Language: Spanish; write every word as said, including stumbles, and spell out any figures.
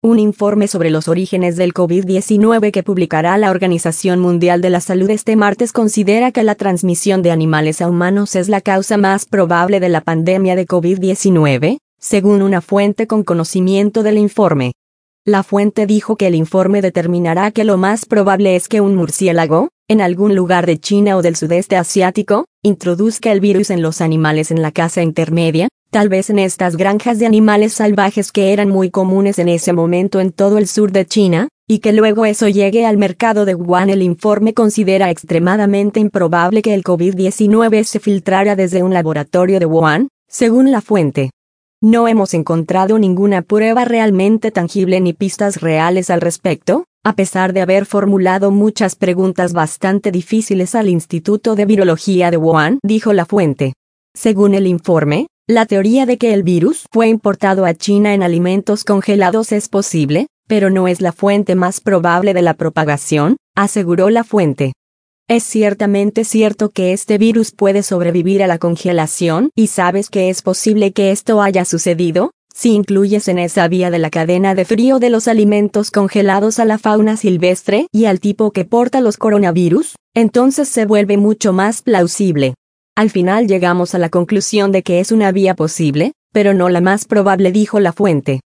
Un informe sobre los orígenes del COVID diecinueve que publicará la Organización Mundial de la Salud este martes considera que la transmisión de animales a humanos es la causa más probable de la pandemia de COVID diecinueve, según una fuente con conocimiento del informe. La fuente dijo que el informe determinará que lo más probable es que un murciélago, en algún lugar de China o del sudeste asiático, introduzca el virus en los animales en la caza intermedia, tal vez en estas granjas de animales salvajes que eran muy comunes en ese momento en todo el sur de China, y que luego eso llegue al mercado de Wuhan. El informe considera extremadamente improbable que el COVID diecinueve se filtrara desde un laboratorio de Wuhan, según la fuente. No hemos encontrado ninguna prueba realmente tangible ni pistas reales al respecto, a pesar de haber formulado muchas preguntas bastante difíciles al Instituto de Virología de Wuhan, dijo la fuente. Según el informe, la teoría de que el virus fue importado a China en alimentos congelados es posible, pero no es la fuente más probable de la propagación, aseguró la fuente. Es ciertamente cierto que este virus puede sobrevivir a la congelación, y sabes que es posible que esto haya sucedido, si incluyes en esa vía de la cadena de frío de los alimentos congelados a la fauna silvestre y al tipo que porta los coronavirus, entonces se vuelve mucho más plausible. Al final llegamos a la conclusión de que es una vía posible, pero no la más probable, dijo la fuente.